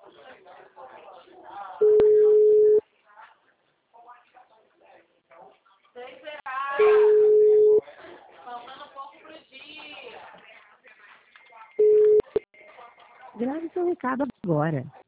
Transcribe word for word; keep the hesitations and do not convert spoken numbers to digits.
Seis reais. Faltando pouco pro dia. Grave seu recado agora.